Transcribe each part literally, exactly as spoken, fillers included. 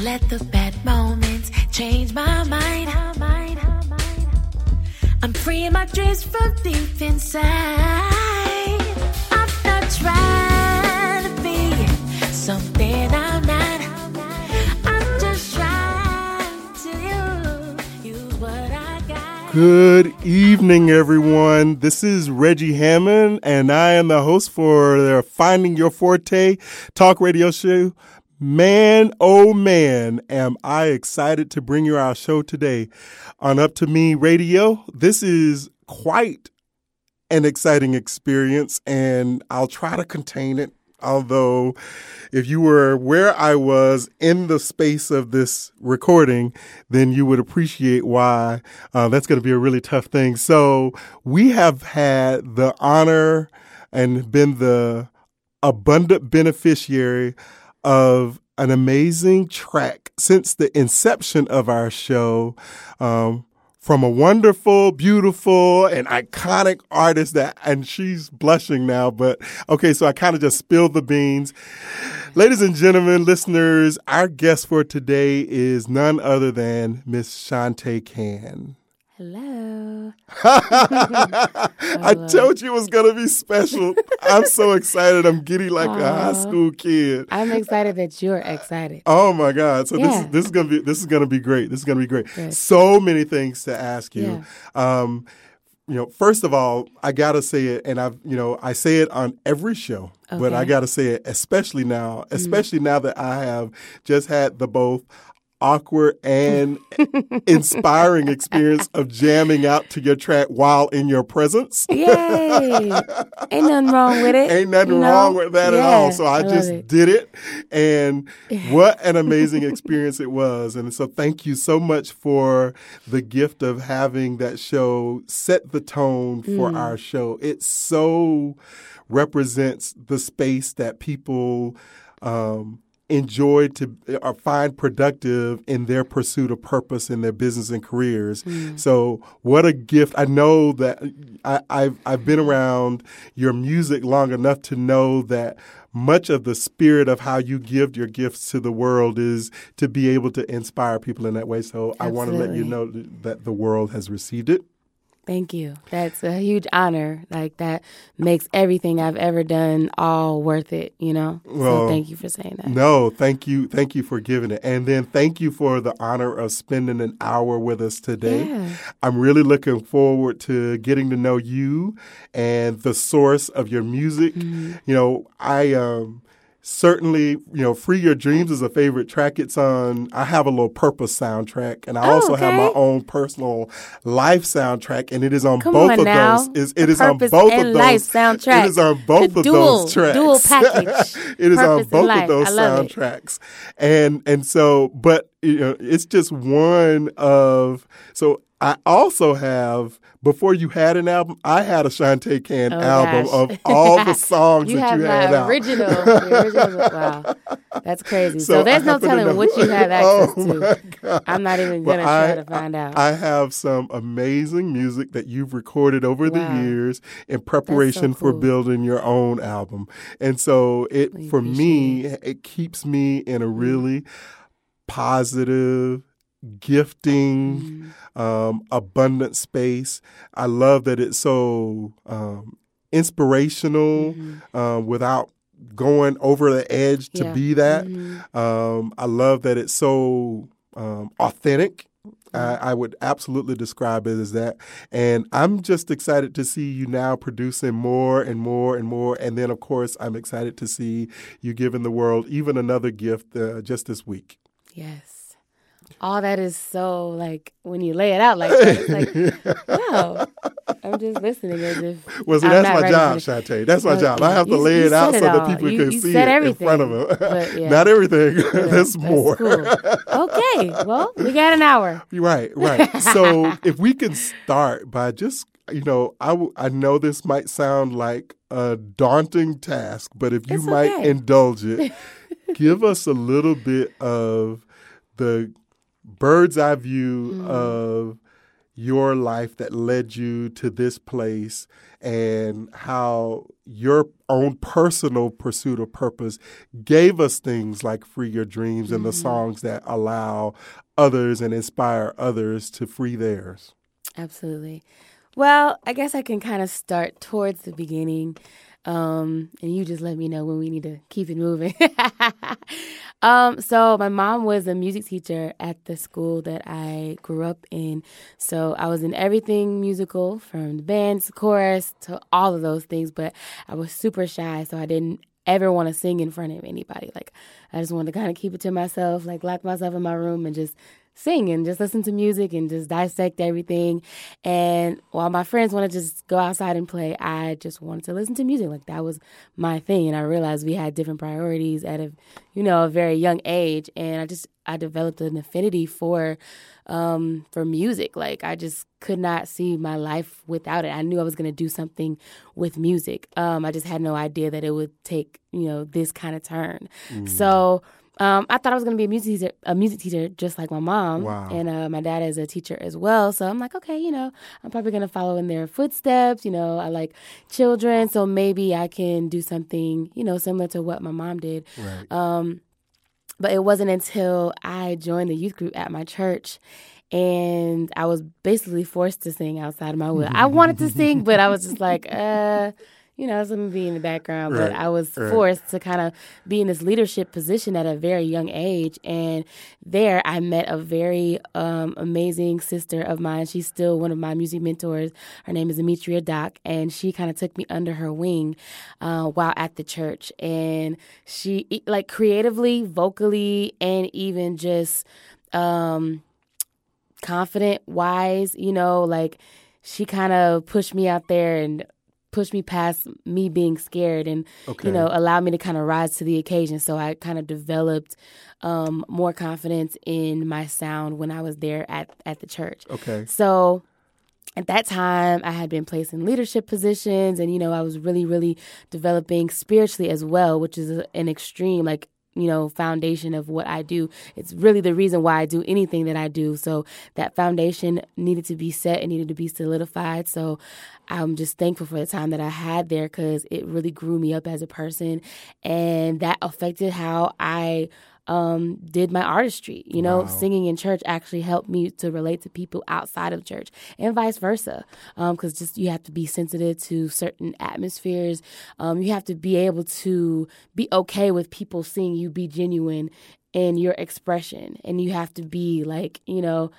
let the bad moments change my mind. I'm freeing my dreams from deep inside. I'm not trying to be something I'm not. I'm just trying to use what I got. Good evening, everyone. This is Reggie Hammond, and I am the host for the Finding Your Forte talk radio show. Man, oh man, am I excited to bring you our show today on Up to Me Radio. This is quite an exciting experience, and I'll try to contain it. Although, if you were where I was in the space of this recording, then you would appreciate why uh, that's going to be a really tough thing. So we have had the honor and been the abundant beneficiary of an amazing track since the inception of our show, um, from a wonderful, beautiful, and iconic artist that, and she's blushing now, but okay, so I kind of just spilled the beans. Ladies and gentlemen, listeners, our guest for today is none other than Miss Shante Can. Hello. I told you it was going to be special. I'm so excited. I'm giddy like Aww. a high school kid. I'm excited that you're excited. Oh my God. So yeah. this is this is going to be this is going to be great. This is going to be great. Good. So many things to ask you. Yeah. Um, you know, first of all, I got to say it, and I've, you know, I say it on every show, okay. but I got to say it especially now, especially mm. now that I have just had the both awkward and inspiring experience of jamming out to your track while in your presence. Yay! Ain't nothing wrong with it. Ain't nothing you wrong know? with that yeah, at all. So I, I just it. did it. And what an amazing experience it was. And so thank you so much for the gift of having that show set the tone for mm. our show. It so represents the space that people um enjoy to or find productive in their pursuit of purpose in their business and careers. Mm. So what a gift. I know that I, I've, I've been around your music long enough to know that much of the spirit of how you give your gifts to the world is to be able to inspire people in that way. So Absolutely. I want to let you know that the world has received it. Thank you. That's a huge honor. Like, that makes everything I've ever done all worth it, you know? Well, so thank you for saying that. No, thank you. Thank you for giving it. And then thank you for the honor of spending an hour with us today. Yeah. I'm really looking forward to getting to know you and the source of your music. Mm-hmm. You know, I um certainly, you know, Free Your Dreams is a favorite track. It's on, I have a little Purpose soundtrack, and I oh, also okay. have my own personal Life soundtrack, and it is on Come both on of now. those. It's, it is on Purpose both and of Life those. soundtrack. It is on both the of dual, those tracks. Dual package. It is Purpose on both Life. of those I love soundtracks. It. And and so, but you know, it's just one of, so I also have, before you had an album, I had a Shante Can oh, album gosh. of all the songs you that have you had my out. Original, the original. Wow. That's crazy. So, So there's I no happen to telling know- what you have access oh to. my God. I'm not even Well, going to try I- to find out. I have some amazing music that you've recorded over Wow. the years in preparation so for cool. building your own album. And so it, We for me, appreciate it keeps me in a really positive, gifting, mm. um, abundant space. I love that it's so um, inspirational Mm-hmm. uh, without going over the edge to Yeah. be that. Mm-hmm. Um, I love that it's so um, authentic. I, I would absolutely describe it as that. And I'm just excited to see you now producing more and more and more. And then, of course, I'm excited to see you giving the world even another gift uh, just this week. Yes. All that is so, like, when you lay it out like that, it's like, wow. I'm just listening as if Well, see, I'm that's not my ready job, for it. Shante. That's my But job. I have to you- lay you it out said so it that all. people You- can you see said it everything. in front of them. But, yeah. Not everything. Yeah, There's that's more. Cool. Okay. Well, we got an hour. Right, right. So if we can start by just, you know, I, w- I know this might sound like a daunting task, but if you It's might okay. indulge it, give us a little bit of the bird's eye view Mm. of your life that led you to this place and how your own personal pursuit of purpose gave us things like Free Your Dreams mm-hmm. and the songs that allow others and inspire others to free theirs. Absolutely. Well, I guess I can kind of start towards the beginning, um, and you just let me know when we need to keep it moving. um, so my mom was a music teacher at the school that I grew up in. So I was in everything musical, from the band to chorus to all of those things, but I was super shy, so I didn't ever want to sing in front of anybody. Like, I just wanted to kind of keep it to myself, like lock myself in my room and just sing and just listen to music and just dissect everything. And while my friends wanted to just go outside and play, I just wanted to listen to music. Like, that was my thing. And I realized we had different priorities at a, you know, a very young age. And I just, I developed an affinity for, um, for music. Like, I just could not see my life without it. I knew I was going to do something with music. Um, I just had no idea that it would take, you know, this kind of turn. Mm. So, Um, I thought I was going to be a music teacher, a music teacher just like my mom. Wow. And uh, my dad is a teacher as well. So I'm like, okay, you know, I'm probably going to follow in their footsteps. You know, I like children, so maybe I can do something, you know, similar to what my mom did. Right. Um, but it wasn't until I joined the youth group at my church, and I was basically forced to sing outside of my will. I wanted to sing, but I was just like, uh... you know, something be in the background, but right, I was right. forced to kind of be in this leadership position at a very young age. And there I met a very um, amazing sister of mine. She's still one of my music mentors. Her name is Demetria Dock, and she kind of took me under her wing uh, while at the church. And she, like, creatively, vocally, and even just um, confident-wise, you know, like, she kind of pushed me out there and pushed me past me being scared and, okay. you know, allowed me to kind of rise to the occasion. So I kind of developed um, more confidence in my sound when I was there at, at the church. Okay. So at that time, I had been placed in leadership positions, and, you know, I was really, really developing spiritually as well, which is an extreme, like, you know, foundation of what I do. It's really the reason why I do anything that I do. So that foundation needed to be set. It needed to be solidified. So I'm just thankful for the time that I had there, because it really grew me up as a person, and that affected how I um, did my artistry. You know, wow. Singing in church actually helped me to relate to people outside of church, and vice versa. Because um, just you have to be sensitive to certain atmospheres. Um, you have to be able to be okay with people seeing you be genuine in your expression, and you have to be like, you know,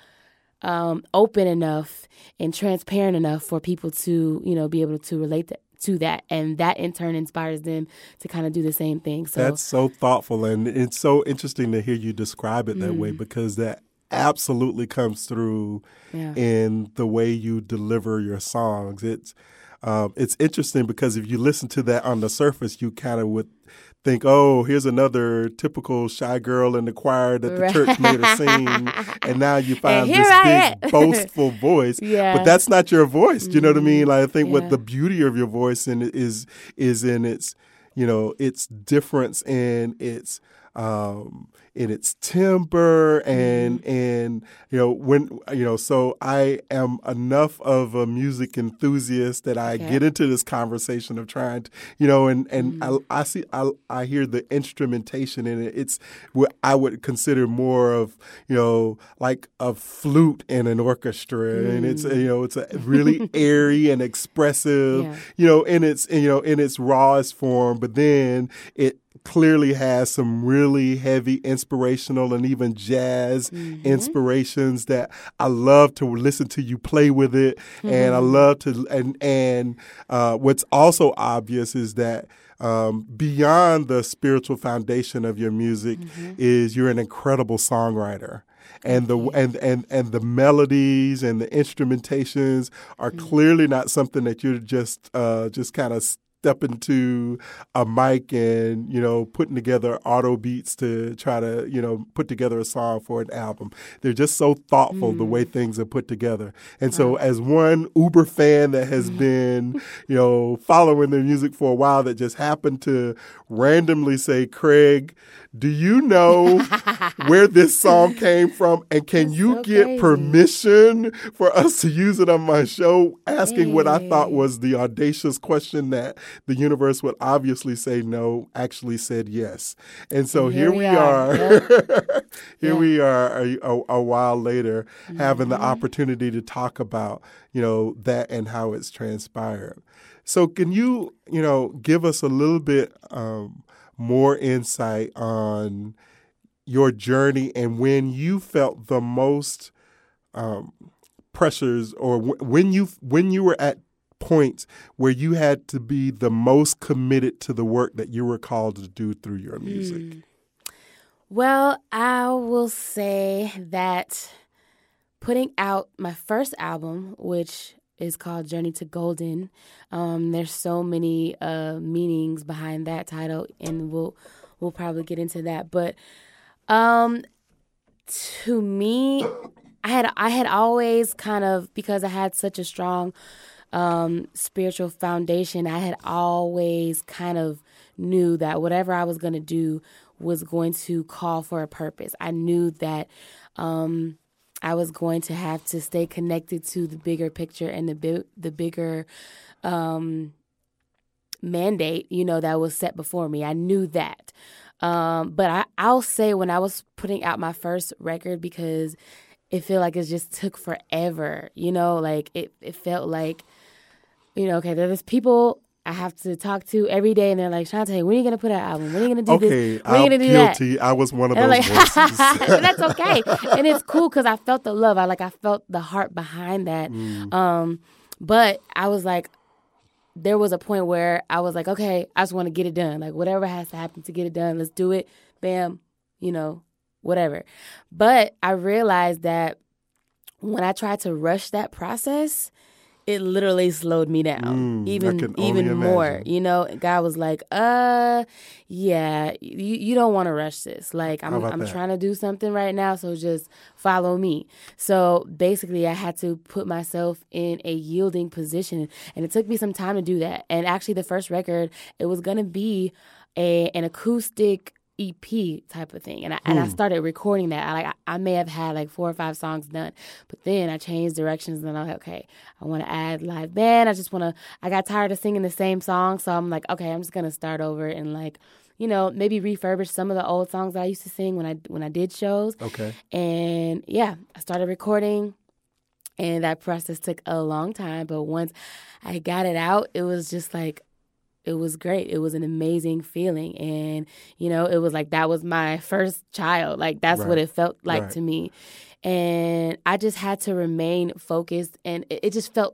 um, open enough and transparent enough for people to, you know, be able to relate to. to that, and that in turn inspires them to kind of do the same thing. So that's so thoughtful, and it's so interesting to hear you describe it that mm. way, because that absolutely comes through yeah. in the way you deliver your songs. It's um, it's interesting because if you listen to that on the surface, you kind of would think, oh, here's another typical shy girl in the choir that the right. church made her sing, and now you find and this I big, boastful voice. Yeah. But that's not your voice. Do you know what I mean? Like, I think yeah. what the beauty of your voice in is is in its, you know, its difference in its um, in its timbre and mm. and you know when you know. So I am enough of a music enthusiast that I okay. get into this conversation of trying to, you know, and and mm. I, I see I I hear the instrumentation in it. It's what I would consider more of, you know, like a flute in an orchestra, mm. and it's you know it's a really airy and expressive, yeah. you know, in its you know in its rawest form, but then it clearly has some really heavy inspirational and even jazz mm-hmm. inspirations that I love to listen to you play with it. Mm-hmm. And I love to, and, and uh, what's also obvious is that um, beyond the spiritual foundation of your music mm-hmm. is you're an incredible songwriter. And the and, and, and the melodies and the instrumentations are mm-hmm. clearly not something that you're just uh, just kind of stepping to a mic and, you know, putting together auto beats to try to, you know, put together a song for an album. They're just so thoughtful mm. the way things are put together. And so wow. as one Uber fan that has been, you know, following their music for a while that just happened to randomly say, Craig, do you know where this song came from? And can That's you so get crazy. permission for us to use it on my show? Asking hey. what I thought was the audacious question that the universe would obviously say no, actually said yes. And so and here, here we are. are. Yep. here yeah. we are a, a, a while later mm-hmm. having the opportunity to talk about, you know, that and how it's transpired. So can you, you know, give us a little bit um, more insight on your journey and when you felt the most um, pressures, or w- when you when you were at points where you had to be the most committed to the work that you were called to do through your music? Mm. Well, I will say that putting out my first album, which is called Journey to Golden. Um, there's so many uh, meanings behind that title, and we'll we'll probably get into that. But um, to me, I had I had always kind of, because I had such a strong um, spiritual foundation, I had always kind of knew that whatever I was going to do was going to call for a purpose. I knew that Um, I was going to have to stay connected to the bigger picture and the bi- the bigger um, mandate, you know, that was set before me. I knew that. Um, but I, I'll say when I was putting out my first record, because it felt like it just took forever, you know, like it, it felt like, you know, okay, there's people I have to talk to every day, and they're like, Shantae, when are you going to put out an album? When are you going to do okay, this? When are you going to do that? Guilty. I was one of and those like, voices. That's okay. And it's cool because I felt the love. I like I felt the heart behind that. Mm. Um, but I was like, there was a point where I was like, okay, I just want to get it done. Like, whatever has to happen to get it done, let's do it. Bam, you know, whatever. But I realized that when I tried to rush that process, it literally slowed me down, mm, even even more. You know, God was like, "Uh, yeah, you you don't want to rush this. Like, I'm I'm that? trying to do something right now, so just follow me." So basically, I had to put myself in a yielding position, and it took me some time to do that. And actually, the first record, it was gonna be a an acoustic E P type of thing, and I hmm. and I started recording that. I like I, I may have had like four or five songs done, but then I changed directions, and I'm like, okay, I want to add live band. I just want to. I got tired of singing the same song, so I'm like, okay, I'm just gonna start over and like, you know, maybe refurbish some of the old songs that I used to sing when I when I did shows. Okay, and yeah, I started recording, and that process took a long time, but once I got it out, it was just like. It was great. It was an amazing feeling. And, you know, it was like that was my first child. Like, that's right. what it felt like right. to me. And I just had to remain focused. And it, it just felt,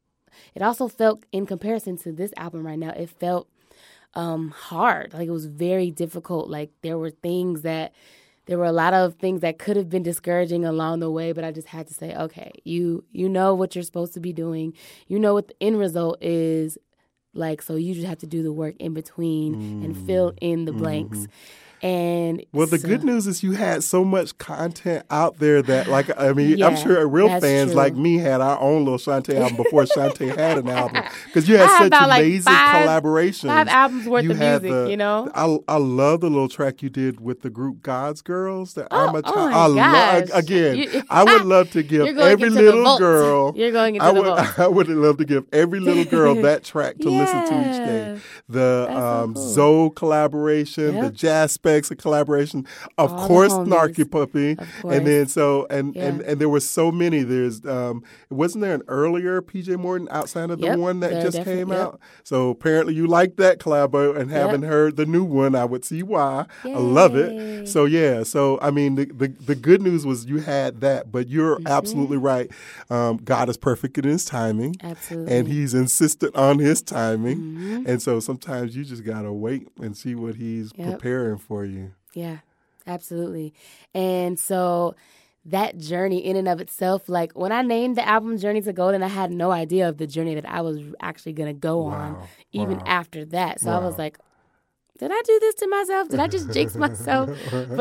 it also felt, in comparison to this album right now, it felt um, hard. Like, it was very difficult. Like, there were things that, there were a lot of things that could have been discouraging along the way. But I just had to say, okay, you, you know what you're supposed to be doing. You know what the end result is. Like, so you just have to do the work in between mm. and fill in the blanks. Mm-hmm. And well, the so, good news is you had so much content out there that, like, I mean, yeah, I'm sure real fans true. like me had our own little Shantae album before Shantae had an album, because you had such amazing like five, collaborations. Five albums worth you of music, the, you know. I I love the little track you did with the group God's Girls. That oh, I'm a child. Oh I love, again. You, I would love to give every little girl. You're going into I the would, vault. I would love to give every little girl that track to yeah. listen to each day. The um, so cool. Zoe collaboration, yep. the Jazz Specs collaboration. Of All course, the Snarky Puppy, course. and then so and, yeah. and and there were so many. There's um, wasn't there an earlier P J Morton outside of the yep, one that just came yep. out? So apparently you liked that collabo, and having yep. heard the new one, I would see why. Yay. I love it. So yeah, so I mean, the the, the good news was you had that, but you're mm-hmm. absolutely right. Um, God is perfect in His timing, absolutely, and He's insistent on His timing, mm-hmm. and so sometimes you just gotta wait and see what He's yep. preparing for you. Yeah. Absolutely. And so that journey in and of itself, like when I named the album Journey to Golden, I had no idea of the journey that I was actually going to go Wow. on even Wow. after that. So Wow. I was like, did I do this to myself? Did I just jinx myself?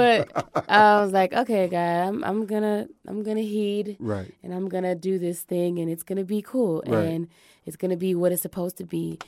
But I was like, okay, God, I'm I'm gonna I'm gonna heed, Right. and I'm gonna do this thing, and it's gonna be cool, Right. and it's gonna be what it's supposed to be.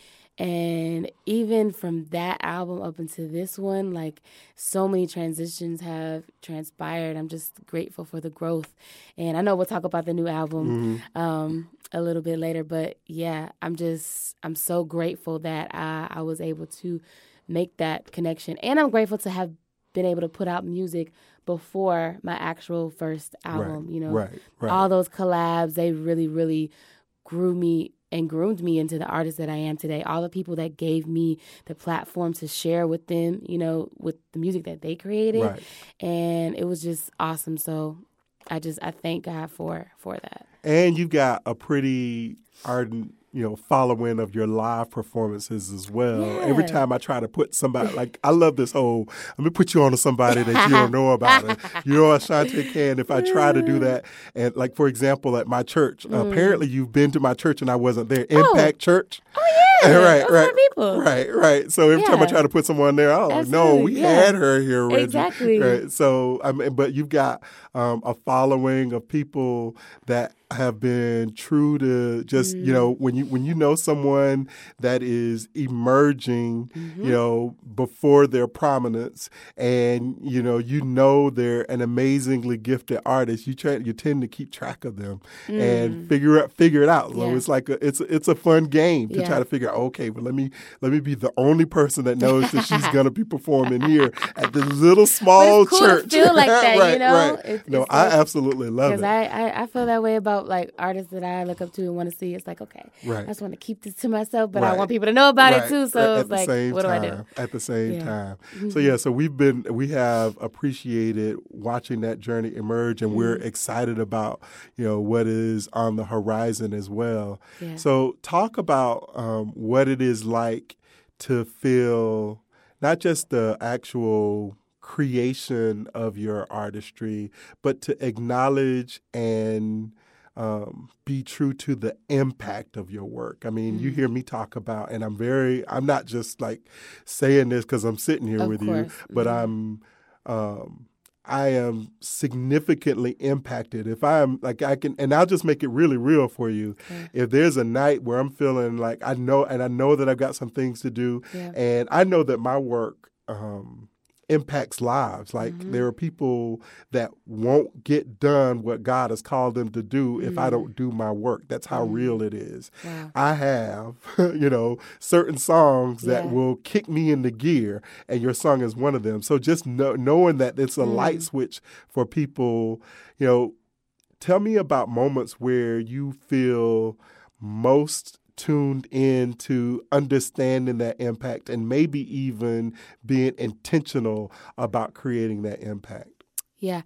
And even from that album up into this one, like so many transitions have transpired. I'm just grateful for the growth. And I know we'll talk about the new album Mhm. um, a little bit later, but yeah, I'm just, I'm so grateful that I, I was able to make that connection. And I'm grateful to have been able to put out music before my actual first album, Right. you know. Right. Right. All those collabs, they really, really grew me and groomed me into the artist that I am today. All the people that gave me the platform to share with them, you know, with the music that they created. Right. And it was just awesome. So I just, I thank God for, for that. And you've got a pretty ardent, you know, following of your live performances as well. Yeah. Every time I try to put somebody, like, I love this whole, let me put you on to somebody that you don't know about. And you know, Ashante can, if I try to do that. And like, for example, at my church, Mm. apparently you've been to my church and I wasn't there. Impact Church. Oh, yeah. right, Those right, are people. right, right. So every time I Yeah. try to put someone there, oh no, Absolutely, we yeah. had her here, Reggie. Exactly. Right. So I mean, but you've got um, a following of people that have been true to just Mm. you know when you when you know someone that is emerging, Mm-hmm. you know, before their prominence, and you know you know they're an amazingly gifted artist. You try you tend to keep track of them and figure out figure it out. So Mm. Yeah. it's like a, it's it's a fun game to Yeah. try to figure out. Okay, well let me let me be the only person that knows that she's gonna be performing here at this little small But it's cool to church. feel like that, you right, know? right. It's- no, it's I like- absolutely love Because it. I, I, I feel that way about like artists that I look up to and want to see. It's like, okay, Right. I just want to keep this to myself, but I Right. want people to know about Right, it too. So right, it's at the like, same what do I do? time, At the same Yeah. time. So yeah, so we've been we have appreciated watching that journey emerge, and we're excited about you know what is on the horizon as well. Yeah. So talk about um, what it is like to feel not just the actual creation of your artistry, but to acknowledge and um, be true to the impact of your work. I mean, you hear me talk about, and I'm very, I'm not just like saying this because I'm sitting here Of with course. you, but I'm, um, I am significantly impacted. If I'm like, I can, and I'll just make it really real for you. If there's a night where I'm feeling like I know, and I know that I've got some things to do, Yeah. and I know that my work, um, impacts lives. Like Mm-hmm. there are people that won't get done what God has called them to do if I don't do my work. That's how real it is. Wow. I have, you know, certain songs that Yeah. will kick me into gear, and your song is one of them. So just know, knowing that it's a light switch for people, you know, tell me about moments where you feel most tuned in to understanding that impact and maybe even being intentional about creating that impact. Yeah.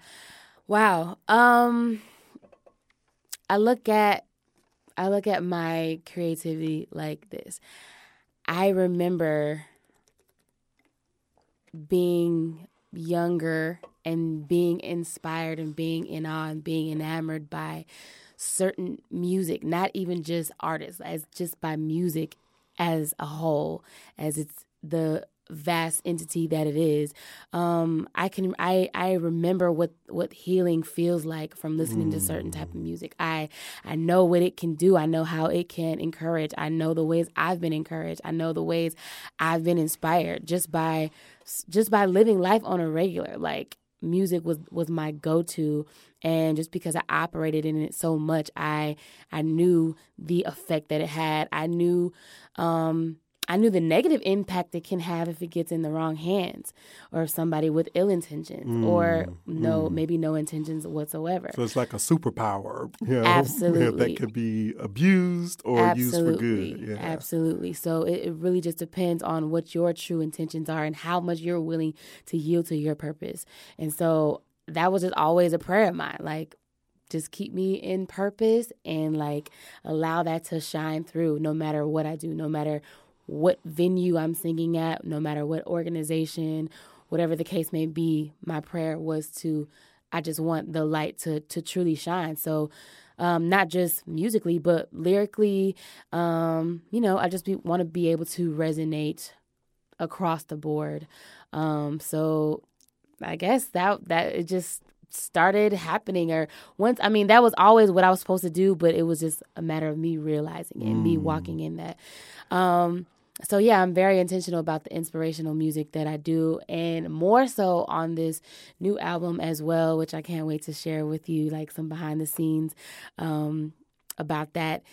Wow. Um, I look at, I look at my creativity like this. I remember being younger and being inspired and being in awe and being enamored by certain music, not even just artists, as just by music as a whole, as it's the vast entity that it is. Um, I can I I remember what what healing feels like from listening to certain type of music. I I know what it can do. I know how it can encourage. I know the ways I've been encouraged. I know the ways I've been inspired just by just by living life on a regular. Like music was was my go-to, and just because I operated in it so much, I I knew the effect that it had. I knew um I knew the negative impact it can have if it gets in the wrong hands, or somebody with ill intentions, or no, maybe no intentions whatsoever. So it's like a superpower, you know, Absolutely. that can be abused or Absolutely. used for good. Yeah. Absolutely. So it, it really just depends on what your true intentions are and how much you're willing to yield to your purpose. And so that was just always a prayer of mine. Like, just keep me in purpose and like allow that to shine through no matter what I do, no matter what venue I'm singing at, no matter what organization, whatever the case may be. My prayer was to I just want the light to to truly shine. So um, not just musically, but lyrically, um, you know, I just want to be able to resonate across the board. Um, so I guess that that it just started happening. Or once, I mean, that was always what I was supposed to do, but it was just a matter of me realizing it and mm. me walking in that. Um, so yeah, I'm very intentional about the inspirational music that I do, and more so on this new album as well, which I can't wait to share with you, like some behind the scenes um, about that.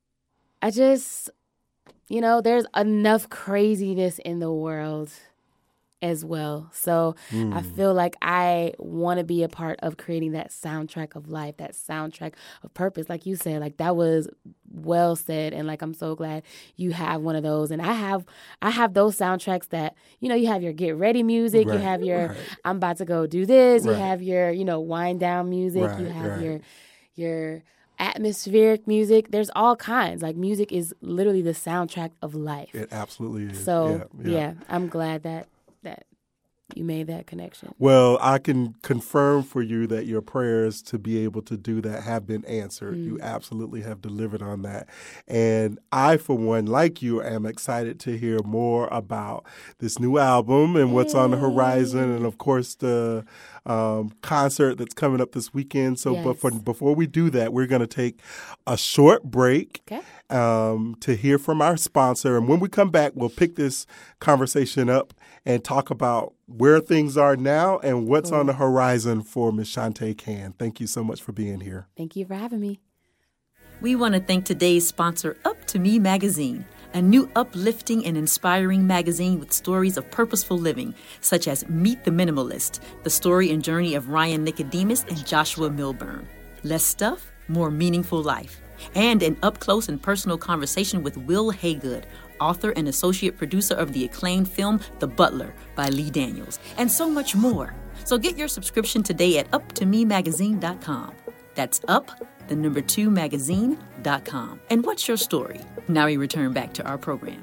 I just, you know, there's enough craziness in the world as well. So mm. I feel like I want to be a part of creating that soundtrack of life, that soundtrack of purpose. Like you said, like that was well said. And like, I'm so glad you have one of those. And I have, I have those soundtracks that, you know, you have your get ready music, right. you have your, right. I'm about to go do this. Right. You have your, you know, wind down music. Right. You have right. your, your atmospheric music. There's all kinds. Like music is literally the soundtrack of life. It absolutely is. So yeah, yeah. yeah I'm glad that that you made that connection. Well, I can confirm for you that your prayers to be able to do that have been answered. Mm. You absolutely have delivered on that. And I, for one, like you, am excited to hear more about this new album and what's hey. on the horizon. And, of course, the um, concert that's coming up this weekend. So yes. but for, before we do that, we're going to take a short break. Okay. Um, to hear from our sponsor. And when we come back, we'll pick this conversation up and talk about where things are now and what's cool. on the horizon for Miz Shantae Cann. Thank you so much for being here. Thank you for having me. We want to thank today's sponsor, Up to Me Magazine, a new uplifting and inspiring magazine with stories of purposeful living, such as Meet the Minimalist, the story and journey of Ryan Nicodemus and Joshua Milburn. Less stuff, more meaningful life. And an up-close and personal conversation with Will Haygood, author and associate producer of the acclaimed film The Butler by Lee Daniels, and so much more. So get your subscription today at up to me magazine dot com. That's up, the number two magazine dot com. And what's your story? Now we return back to our program.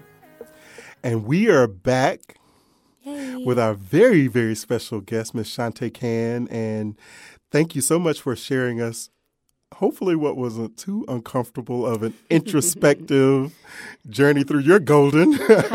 And we are back Yay. with our very, very special guest, Miz Shantae Cann. And thank you so much for sharing us hopefully what wasn't too uncomfortable of an introspective journey through your golden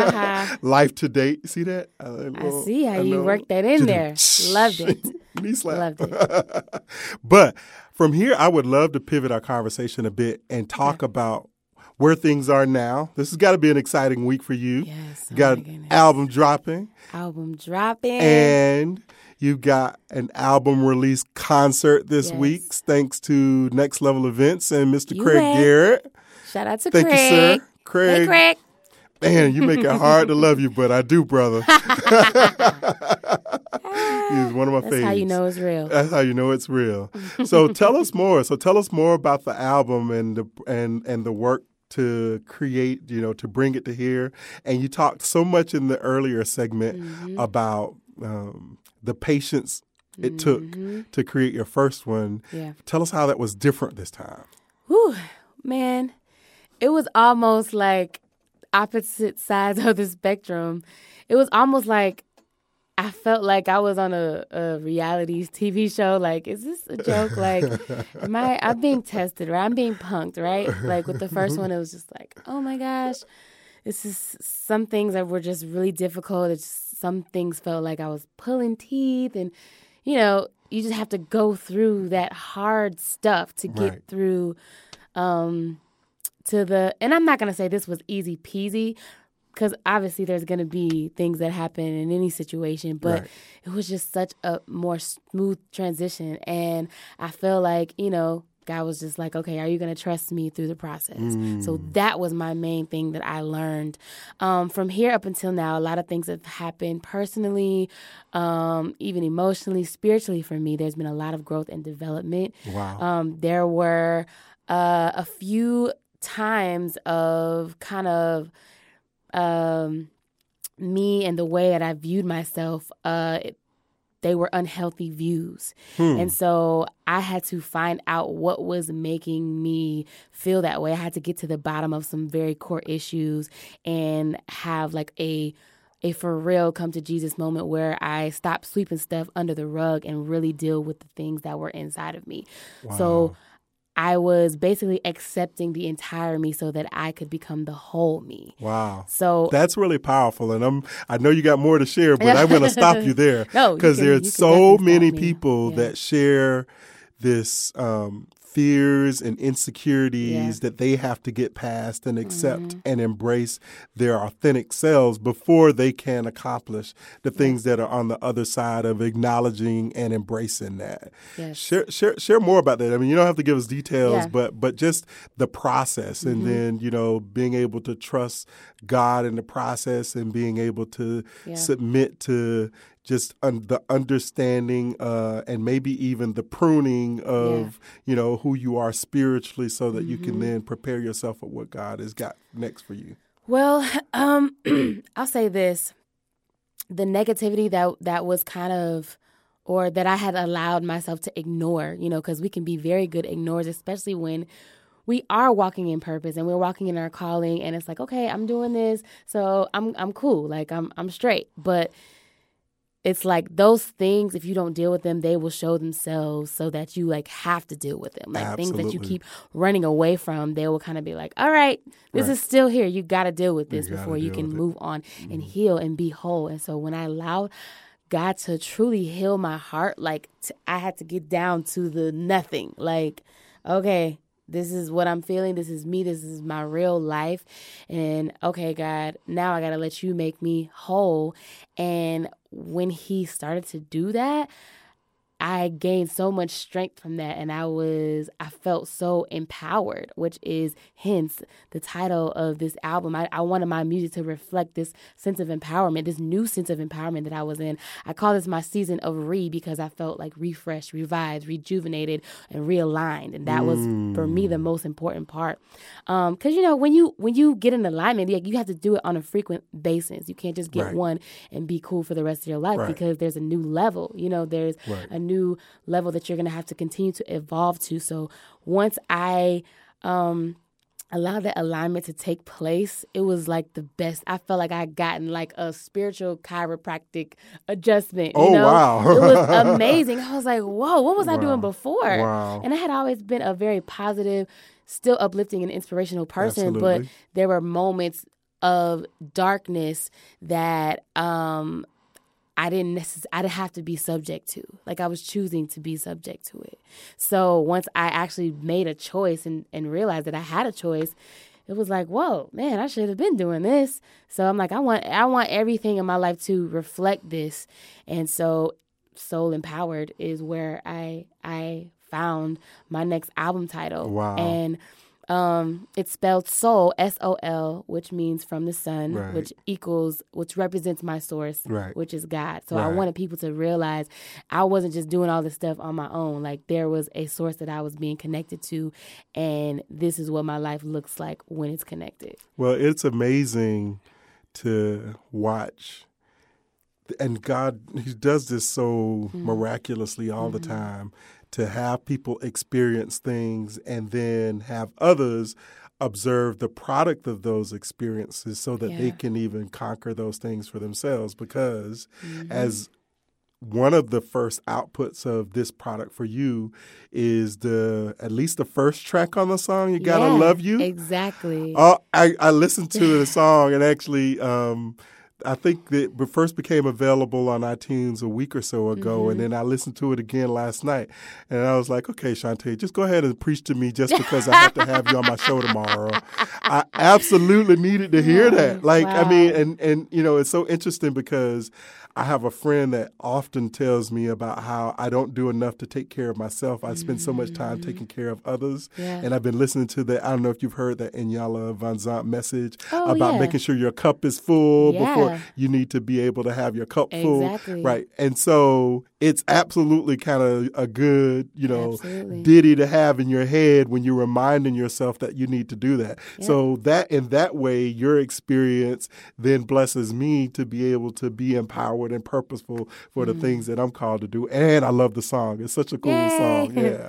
life to date. See that? I, I see how I you worked that in there. Loved it. Knee slap. Loved it. But from here, I would love to pivot our conversation a bit and talk yeah. about where things are now. This has got to be an exciting week for you. Yes. You got oh an album dropping. Album dropping. And you got an album release concert this yes. week, thanks to Next Level Events and Mister You Craig bet. Garrett. Shout out to Thank Craig. Thank you, sir. Craig. Hey, Craig. Man, you make it hard to love you, but I do, brother. He's one of my That's faves. That's how you know it's real. That's how you know it's real. So tell us more. So tell us more about the album and the and and the work to create, you know, to bring it to here. And you talked so much in the earlier segment mm-hmm. about um, the patience it mm-hmm. took to create your first one. Yeah. Tell us how that was different this time. Whew, man, it was almost like opposite sides of the spectrum. It was almost like I felt like I was on a, a reality T V show. Like, is this a joke? Like, am I, I'm being tested, right? I'm being punked, right? Like with the first one, it was just like, oh my gosh, this is some things that were just really difficult. It's some things felt like I was pulling teeth, and, you know, you just have to go through that hard stuff to get right. through um, to the, and I'm not going to say this was easy peasy, because obviously there's going to be things that happen in any situation, but right. it was just such a more smooth transition. And I feel like, you know, God was just like, okay, are you going to trust me through the process? Mm. So that was my main thing that I learned. Um, from here up until now, a lot of things have happened personally, um, even emotionally, spiritually for me. There's been a lot of growth and development. Wow. Um, there were uh, a few times of kind of um, me and the way that I viewed myself, uh, it, they were unhealthy views. Hmm. And so I had to find out what was making me feel that way. I had to get to the bottom of some very core issues and have like a a for real come to Jesus moment where I stopped sweeping stuff under the rug and really deal with the things that were inside of me. Wow. So I was basically accepting the entire me so that I could become the whole me. Wow. So that's really powerful. And I'm, I know you got more to share, but I'm going to stop you there. No, because you can- there's you can so definitely many stop me. people Yeah. that share this um, fears and insecurities Yeah. that they have to get past and accept Mm-hmm. and embrace their authentic selves before they can accomplish the things that are on the other side of acknowledging and embracing that. Yes. Share, share, share more about that. I mean, you don't have to give us details, Yeah. but but just the process, and Mhm. then you know being able to trust God in the process, and being able to Yeah. submit to just un- the understanding uh, and maybe even the pruning of you know who you are spiritually, so that you can Mhm. then prepare yourself for what God has got next for you. Well, um, I'll say this. The negativity that that was kind of, or that I had allowed myself to ignore, you know, because we can be very good ignorers, especially when we are walking in purpose and we're walking in our calling, and it's like, okay, I'm doing this, so I'm I'm cool, like I'm I'm straight. But it's like those things, if you don't deal with them, they will show themselves so that you like have to deal with them. Like things that you Absolutely. keep running away from, they will kind of be like, all right, this Right. is still here. You got to deal with this You gotta before you deal can with it. move on and heal and be whole. And so when I allowed God to truly heal my heart, like t- I had to get down to the nothing. Like, okay, this is what I'm feeling. This is me. This is my real life. And okay, God, now I got to let you make me whole. And when he started to do that, I gained so much strength from that, and I was, I felt so empowered, which is hence the title of this album. I, I wanted my music to reflect this sense of empowerment, this new sense of empowerment that I was in. I call this my season of re, because I felt like refreshed, revived, rejuvenated, and realigned, and that was for me the most important part. Um, because you know when you when you get in alignment, like, you have to do it on a frequent basis. You can't just get Right. one and be cool for the rest of your life, Right. because there's a new level. You know, there's Right. a new level that you're going to have to continue to evolve to. So once I um, allowed that alignment to take place, it was like the best. I felt like I had gotten like a spiritual chiropractic adjustment. You Oh, know? wow. It was amazing. I was like, whoa, what was I Wow. doing before? Wow. And I had always been a very positive, still uplifting and inspirational person, but Absolutely. there were moments of darkness that um, I didn't necess- I didn't have to be subject to. Like I was choosing to be subject to it. So once I actually made a choice and, and realized that I had a choice, it was like, whoa, man, I should have been doing this. So I'm like, I want I want everything in my life to reflect this. And so Soul Empowered is where I I found my next album title. Wow. And Um, it's spelled soul, S O L, which means from the sun, Right. which equals, which represents my source, Right. which is God. So I Right. wanted people to realize I wasn't just doing all this stuff on my own. Like there was a source that I was being connected to, and this is what my life looks like when it's connected. Well, it's amazing to watch. And God, He does this so miraculously all the time, to have people experience things and then have others observe the product of those experiences so that they Yeah. can even conquer those things for themselves. Because as one of the first outputs of this product for you is the, at least the first track on the song, You Gotta Yeah, Love You. Exactly. Oh, I, I listened to the song, and actually, um, I think it be- first became available on iTunes a week or so ago, Mm-hmm. and then I listened to it again last night, and I was like, okay, Shantae, just go ahead and preach to me just because I have to have you on my show tomorrow. I absolutely needed to hear that. Like, I mean, Wow. and, and, you know, it's so interesting because I have a friend that often tells me about how I don't do enough to take care of myself. I spend so much time taking care of others. Yeah. And I've been listening to that. I don't know if you've heard that Inyala Van Zant message Oh, about yeah. making sure your cup is full Yeah. before you need to be able to have your cup full. Exactly. Right. And so it's absolutely kind of a good, you know, Absolutely. ditty to have in your head when you're reminding yourself that you need to do that. So that in that way, your experience then blesses me to be able to be empowered and purposeful for the things that I'm called to do. And I love the song. It's such a cool Yay. song. Yeah.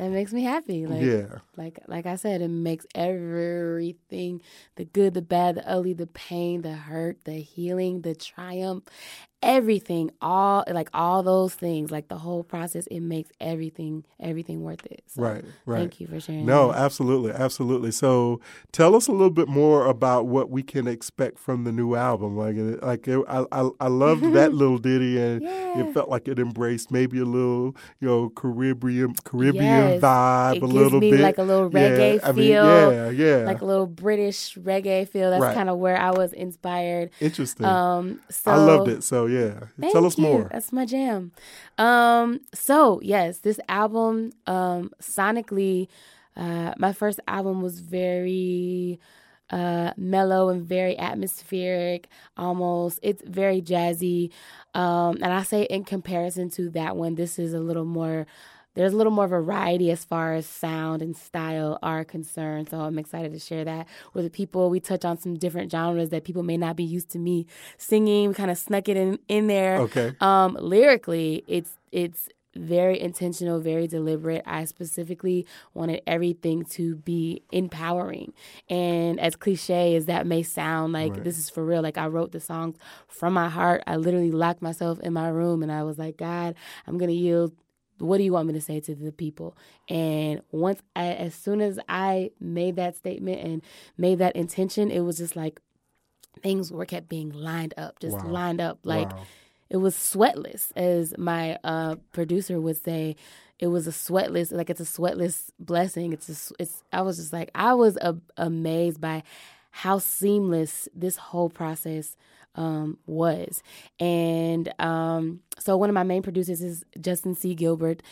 that makes me happy. Like, Yeah. like like I said, it makes everything, the good, the bad, the ugly, the pain, the hurt, the healing, the triumph, everything, all like all those things, like the whole process, it makes everything everything worth it. So Right, right. Thank you for sharing. No, that. absolutely, absolutely. So, tell us a little bit more about what we can expect from the new album. Like, it- like it, I, I, I loved that little ditty, and Yeah. it felt like it embraced maybe a little, you know, Caribbean, Caribbean Yes. vibe, It a gives little me bit, like a little reggae yeah, I mean, feel, yeah, yeah, like a little British reggae feel. That's Right. kind of where I was inspired. interesting. Um, so I loved it. So, yeah, Thank tell us you. more. That's my jam. Um, so yes, this album, um, sonically, uh, my first album was very uh, mellow and very atmospheric. Almost, it's very jazzy. Um, and I say in comparison to that one, this is a little more. There's a little more variety as far as sound and style are concerned. So I'm excited to share that with the people. We touch on some different genres that people may not be used to me singing. We kind of snuck it in, in there. Okay. Um, lyrically, it's it's very intentional, very deliberate. I specifically wanted everything to be empowering. And as cliche as that may sound, like Right. this is for real. Like I wrote the songs from my heart. I literally locked myself in my room and I was like, God, I'm going to yield. What do you want me to say to the people? And once, I, as soon as I made that statement and made that intention, it was just like things were kept being lined up, just Wow. lined up. Like Wow. it was sweatless, as my uh, producer would say. It was a sweatless, like it's a sweatless blessing. It's a, it's. I was just like, I was a, amazed by how seamless this whole process um, was. And um, so one of my main producers is Justin C. Gilbert.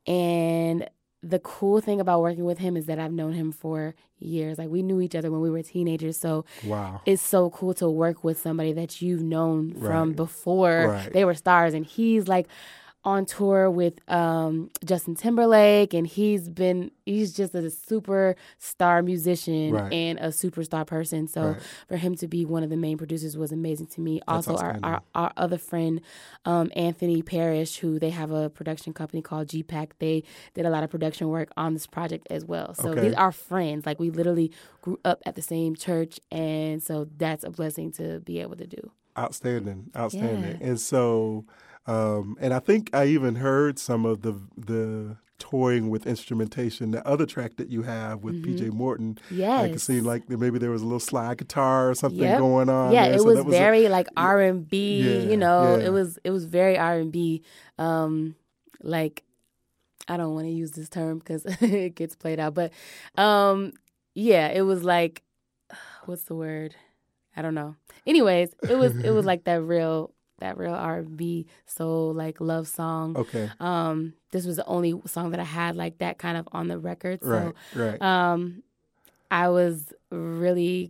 And the cool thing about working with him is that I've known him for years. Like we knew each other when we were teenagers. So Wow. it's so cool to work with somebody that you've known from Right. before Right. they were stars. And he's like on tour with um, Justin Timberlake, and he's been he's just a super star musician Right. and a superstar person. So Right. for him to be one of the main producers was amazing to me. That's Also, our, outstanding. our our other friend um, Anthony Parrish, who they have a production company called G PAC. They did a lot of production work on this project as well. So Okay. these are friends. Like we literally grew up at the same church, and so that's a blessing to be able to do. Outstanding, outstanding. Yeah. And so, um, and I think I even heard some of the the toying with instrumentation, the other track that you have with P J Morton. Yes. Like it seemed like there- maybe there was a little slide guitar or something Yep. going on. Yeah, there. it So was, that a- very like R and B. Yeah, You know, yeah. it was it was very R and B. Um, like I don't want to use this term because it gets played out, but um, yeah, it was like what's the word? I don't know. Anyways, it was it was like that real that real R and B soul like love song. Okay. Um, this was the only song that I had like that kind of on the record. So Right, right. um, I was really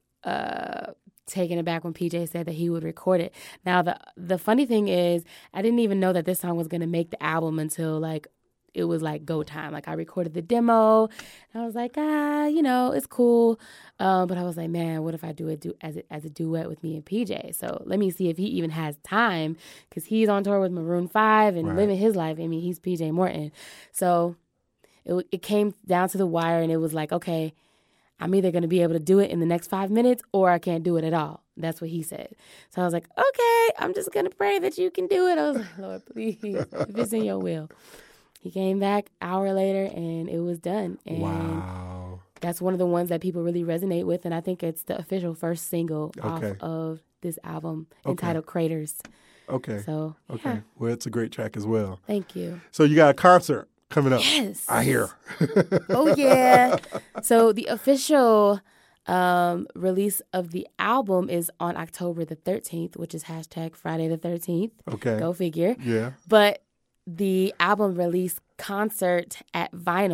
uh, taken aback when P J said that he would record it. Now, the the funny thing is, I didn't even know that this song was going to make the album until like it was like go time. Like I recorded the demo, and I was like, ah, you know, it's cool. Um, but I was like, man, what if I do it do as a, as a duet with me and P J? So let me see if he even has time, because he's on tour with Maroon five and Right. living his life. I mean, he's P J Morton. So it it came down to the wire, and it was like, okay, I'm either going to be able to do it in the next five minutes or I can't do it at all. That's what he said. So I was like, okay, I'm just going to pray that you can do it. I was like, Lord, please, if it's in your will. He came back an hour later and it was done. And Wow. that's one of the ones that people really resonate with. And I think it's the official first single Okay. off of this album Okay. entitled Craters. Okay. So, Okay. yeah, Well, it's a great track as well. thank you. So you got a concert coming up. Yes. I hear. Oh, yeah. So the official um, release of the album is on October the thirteenth, which is hashtag Friday the thirteenth. Okay. Go figure. Yeah. But the album release concert at Vinyl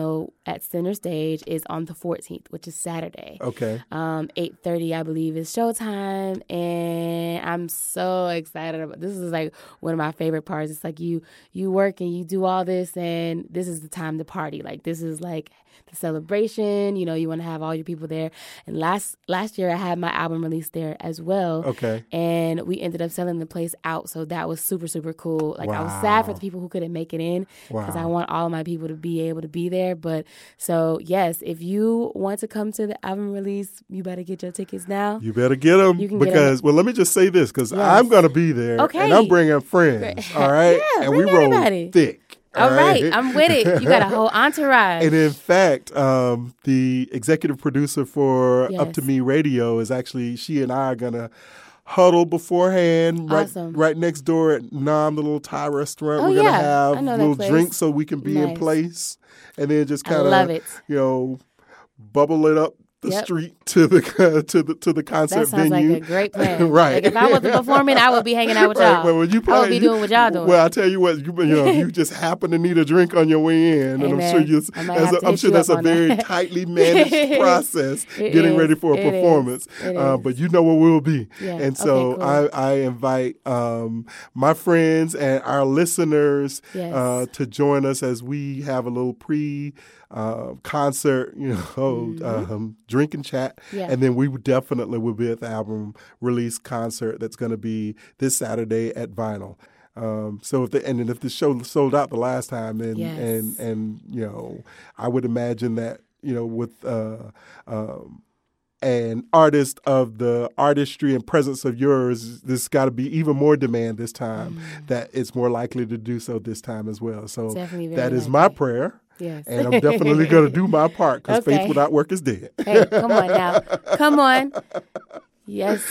at Center Stage is on the fourteenth, which is Saturday. Okay. Um, eight thirty, I believe, is showtime, and I'm so excited about this. Is like one of my favorite parts. It's like you you work and you do all this, and this is the time to party. Like this is like the celebration. You know, you want to have all your people there. And last last year, I had my album released there as well. Okay. And we ended up selling the place out, so that was super super cool. Like I was Wow. sad for the people who couldn't make it in because I Wow. want all of my people to be able to be there. But so yes, if you want to come to the album release, you better get your tickets now. You better get them You can get 'em. because, well, let me just say this because Yes. I'm going to be there. Okay. And I'm bringing friends. All right. Yeah, and we bring roll everybody. thick. All right, I'm with it. You got a whole entourage. And in fact, um, the executive producer for Yes. Up to Me Radio is actually, she and I are going to huddle beforehand right Awesome. right next door at Nam, the little Thai restaurant. Oh, We're going to yeah. I have know that little place. drinks so we can be in Nice. place. And then just I kind love of, it. you know, bubble it up the Yep. street to the to the to the concert That sounds venue. like a great plan. Right. Like if I wasn't performing, I would be hanging out with Right. y'all. Well, when you play, I would be you- doing what y'all doing. Well, I tell you what, you, you know, if you just happen to need a drink on your way in, and Hey, I'm man, sure you, I might that's have a, to I'm hit sure you that's up a on very that. tightly managed process It getting is. ready for a It is. performance. It Uh, is. but you know where we'll be, Yeah. and so Okay, cool. I, I invite um, my friends and our listeners Yes. uh, to join us as we have a little pre. Uh, concert, you know, um, drink and chat, Mm-hmm. Yeah. and then we would definitely will be at the album release concert that's going to be this Saturday at Vinyl. Um, so if the and then if the show sold out the last time, and Yes. and and you know, I would imagine that you know with uh, um, an artist of the artistry and presence of yours, there's got to be even more demand this time. That it's more likely to do so this time as well. So Definitely very that is likely. my prayer. Yes. And I'm definitely going to do my part because Okay. faith without work is dead. Hey, come on now. Come on. Yes.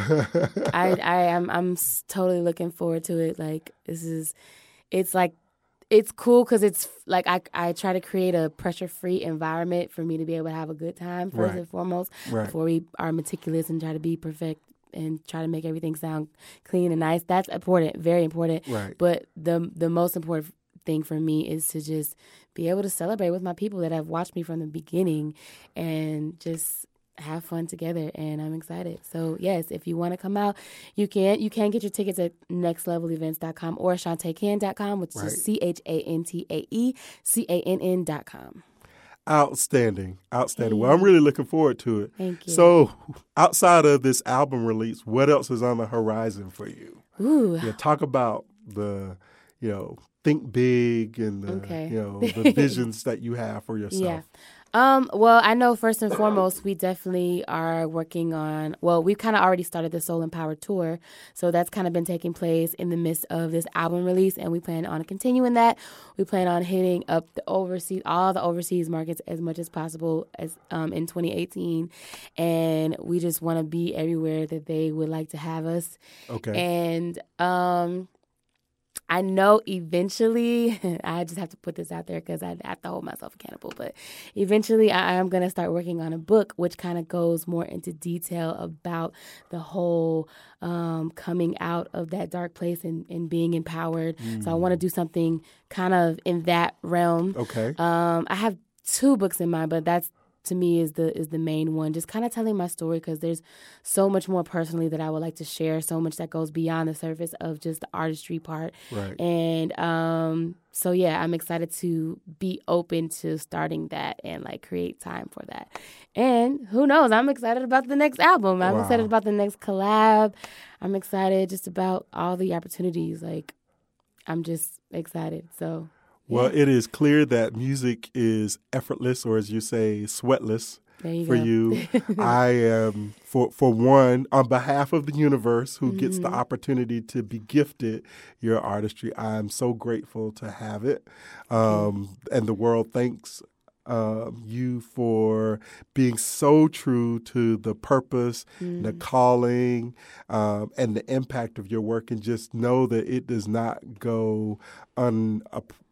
I I am I'm s- totally looking forward to it. Like this is it's like it's cool because it's like I I try to create a pressure-free environment for me to be able to have a good time first Right. and foremost Right. before we are meticulous and try to be perfect and try to make everything sound clean and nice. That's important, very important. Right. But the the most important thing for me is to just be able to celebrate with my people that have watched me from the beginning and just have fun together, and I'm excited. So yes, if you want to come out, you can. You can get your tickets at next level events dot com or shantae can dot com, which Right. is C H A N T A E C A N N dot com. Outstanding. Outstanding. Well, I'm really looking forward to it. Thank you. So, outside of this album release, what else is on the horizon for you? Ooh, Yeah, talk about the, you know, think big and the, Okay. you know, the visions that you have for yourself. yeah. Um, well, I know first and foremost, we definitely are working on, well, we've kind of already started the Soul Empowered Tour. So that's kind of been taking place in the midst of this album release, and we plan on continuing that. We plan on hitting up the overseas, all the overseas markets as much as possible as um, in twenty eighteen. And we just want to be everywhere that they would like to have us. Okay. And, um, I know eventually, I just have to put this out there because I have to hold myself accountable, but eventually I am going to start working on a book which kind of goes more into detail about the whole um, coming out of that dark place and, and being empowered. So I want to do something kind of in that realm. Okay. Um, I have two books in mind, but that's to me is the is the main one. Just kind of telling my story because there's so much more personally that I would like to share. So much that goes beyond the surface of just the artistry part. Right. And um, so yeah, I'm excited to be open to starting that and like create time for that. And who knows? I'm excited about the next album. I'm Wow. excited about the next collab. I'm excited just about all the opportunities. Like I'm just excited. So. Well, it is clear that music is effortless, or as you say, sweatless There you for go. you. I am, for for one, on behalf of the universe who gets Mm-hmm. the opportunity to be gifted your artistry, I'm so grateful to have it. Um, and the world thanks um, you for being so true to the purpose, the calling, um, and the impact of your work, and just know that it does not go un,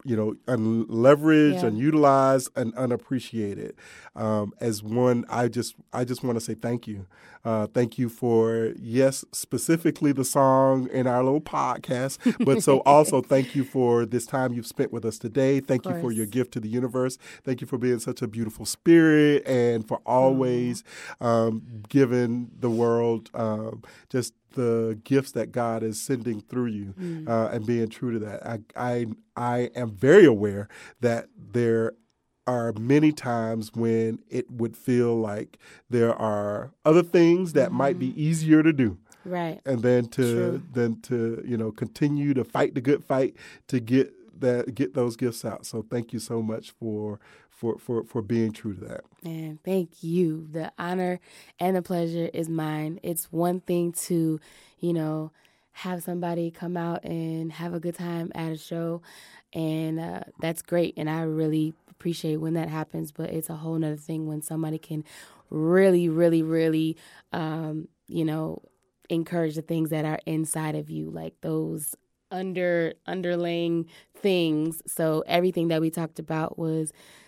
you know, unleveraged, Yeah. unutilized, and unappreciated. Um, as one, I just I just want to say thank you. Uh, thank you for, yes, specifically the song in our little podcast, but so also thank you for this time you've spent with us today. Thank you for course. your gift to the universe. Thank you for being such a beautiful spirit and for always um, giving the world um, just the gifts that God is sending through you uh, and being true to that. I, I, I am very aware that there are many times when it would feel like there are other things that might be easier to do. Right. And then to True. then to you know continue to fight the good fight to get that get those gifts out. So thank you so much for for for for being true to that. And thank you. The honor and the pleasure is mine. It's one thing to, you know, have somebody come out and have a good time at a show, and uh, that's great. And I really appreciate when that happens. But it's a whole nother thing when somebody can really, really, really, um, you know, encourage the things that are inside of you, like those under underlying things. So everything that we talked about was,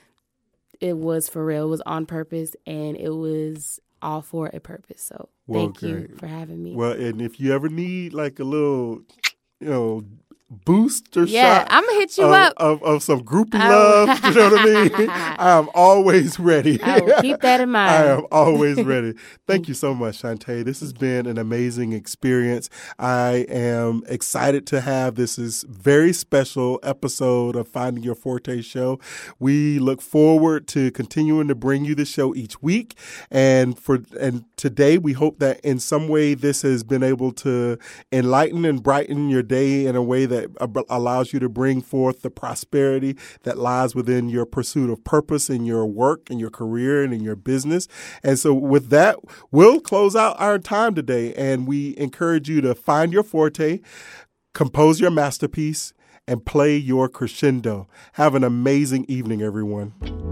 it was for real. It was on purpose, and it was all for a purpose. So Well, thank you great. for having me. Well, and if you ever need like a little, you know, boost or yeah, shot I'm gonna hit you of, up. of of some groupie I will- love, you know what I mean? I'm always ready. I will keep that in mind. I am always ready. Thank you so much, Shantae. This has been an amazing experience. I am excited to have this is very special episode of Finding Your Forte show. We look forward to continuing to bring you the show each week. And for and today, we hope that in some way this has been able to enlighten and brighten your day in a way that allows you to bring forth the prosperity that lies within your pursuit of purpose in your work and your career and in your business. And so with that, we'll close out our time today, and we encourage you to find your forte, compose your masterpiece, and play your crescendo. Have an amazing evening, everyone.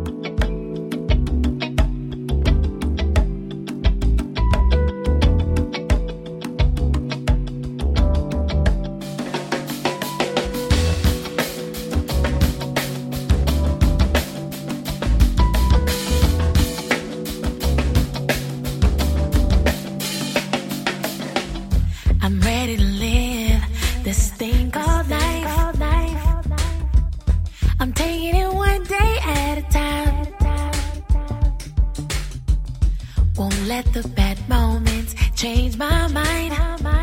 I'm ready to live this thing called life. I'm taking it one day at a time. Won't let the bad moments change my mind.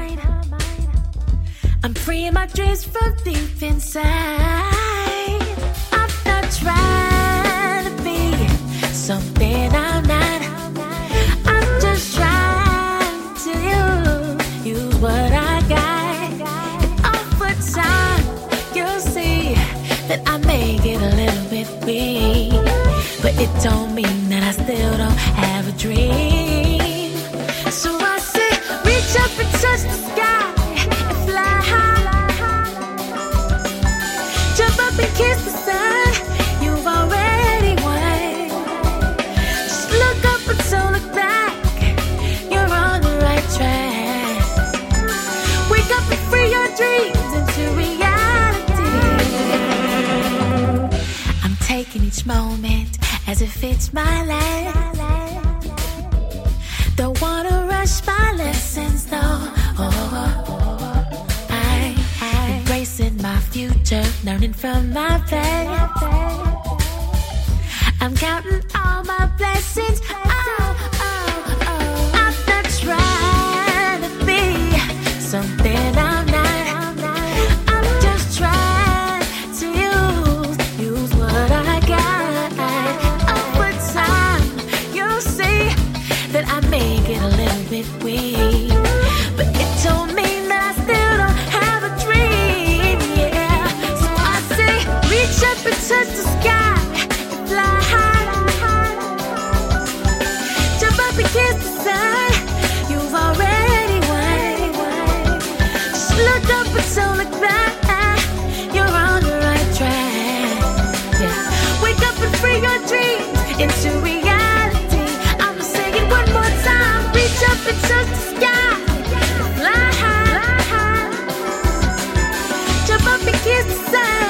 I'm freeing my dreams from deep inside. I'm not trying to be something I'm not. I'm just trying to use, use what I got. And over time, you'll see that I may get a little bit weak, but it don't mean that I still don't have a dream. So I say, reach up and touch the sky and fly high. Jump up and kiss the sun. You've already won. Just look up and don't look back. You're on the right track. Wake up and free your dreams into reality. I'm taking each moment as if it's my life. Don't wanna rush my lessons, no. Oh, I, I embracing my future, learning from my past. I'm counting all my blessings. Oh, oh, oh. I'm not trying to be something I'm not. I'm just trying to use, use what I got. Over time, you'll see that I may get a little bit weak, but it don't mean that I still don't have a dream, yeah. So I say, reach up and touch the sky and fly high. Jump up and kiss the sun. You've already won. Just look up and don't look back. You're on the right track. Yeah. Wake up and free your dreams into reality. I'm gonna say it one more time. Reach up and touch the sky. Fly high. Jump up and kiss the sun.